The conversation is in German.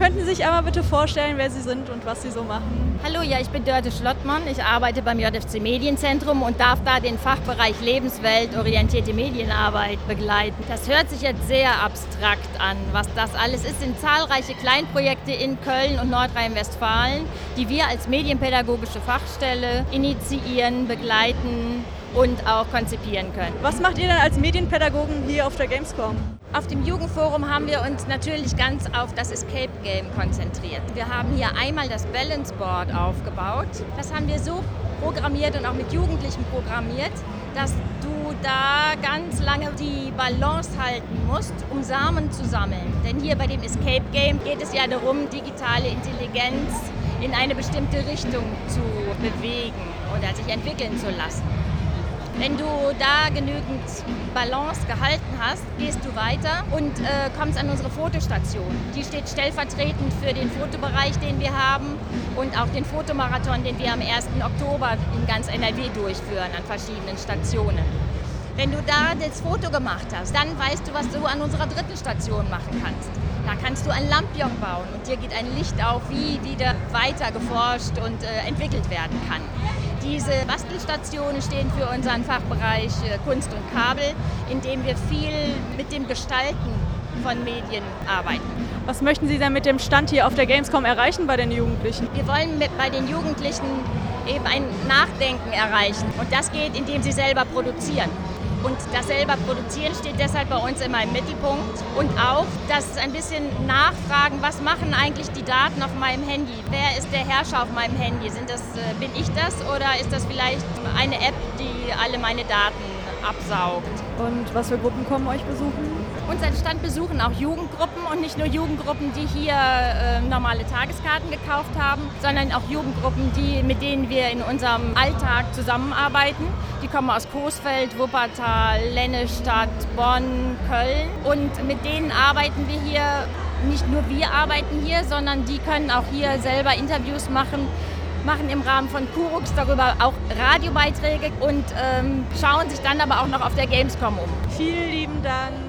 Könnten Sie sich einmal bitte vorstellen, wer Sie sind und was Sie so machen? Hallo, ja, ich bin Dörte Schlottmann. Ich arbeite beim JFC Medienzentrum und darf da den Fachbereich Lebenswelt-orientierte Medienarbeit begleiten. Das hört sich jetzt sehr abstrakt an. Was das alles ist, sind zahlreiche Kleinprojekte in Köln und Nordrhein-Westfalen, die wir als medienpädagogische Fachstelle initiieren, begleiten und auch konzipieren können. Was macht ihr denn als Medienpädagogen hier auf der Gamescom? Auf dem Jugendforum haben wir uns natürlich ganz auf das Escape Game konzentriert. Wir haben hier einmal das Balance Board aufgebaut. Das haben wir so programmiert und auch mit Jugendlichen programmiert, dass du da ganz lange die Balance halten musst, um Samen zu sammeln. Denn hier bei dem Escape Game geht es ja darum, digitale Intelligenz in eine bestimmte Richtung zu bewegen oder sich entwickeln zu lassen. Wenn du da genügend Balance gehalten hast, gehst du weiter und kommst an unsere Fotostation. Die steht stellvertretend für den Fotobereich, den wir haben und auch den Fotomarathon, den wir am 1. Oktober in ganz NRW durchführen an verschiedenen Stationen. Wenn du da das Foto gemacht hast, dann weißt du, was du an unserer 3. Station machen kannst. Da kannst du ein Lampion bauen und dir geht ein Licht auf, wie wieder weiter geforscht und entwickelt werden kann. Diese Bastelstationen stehen für unseren Fachbereich Kunst und Kabel, in dem wir viel mit dem Gestalten von Medien arbeiten. Was möchten Sie denn mit dem Stand hier auf der Gamescom erreichen bei den Jugendlichen? Wir wollen bei den Jugendlichen eben ein Nachdenken erreichen und das geht, indem sie selber produzieren. Und das selber Produzieren steht deshalb bei uns immer im Mittelpunkt. Und auch das ein bisschen nachfragen, was machen eigentlich die Daten auf meinem Handy? Wer ist der Herrscher auf meinem Handy? Bin ich das oder ist das vielleicht eine App, die alle meine Daten absaugt? Und was für Gruppen kommen euch besuchen? Unseren Stand besuchen auch Jugendgruppen und nicht nur Jugendgruppen, die hier normale Tageskarten gekauft haben, sondern auch Jugendgruppen, mit denen wir in unserem Alltag zusammenarbeiten. Die kommen aus Coesfeld, Wuppertal, Lennestadt, Bonn, Köln und mit denen arbeiten wir hier. Nicht nur wir arbeiten hier, sondern die können auch hier selber Interviews machen im Rahmen von Kurux darüber auch Radiobeiträge und schauen sich dann aber auch noch auf der Gamescom um. Vielen lieben Dank.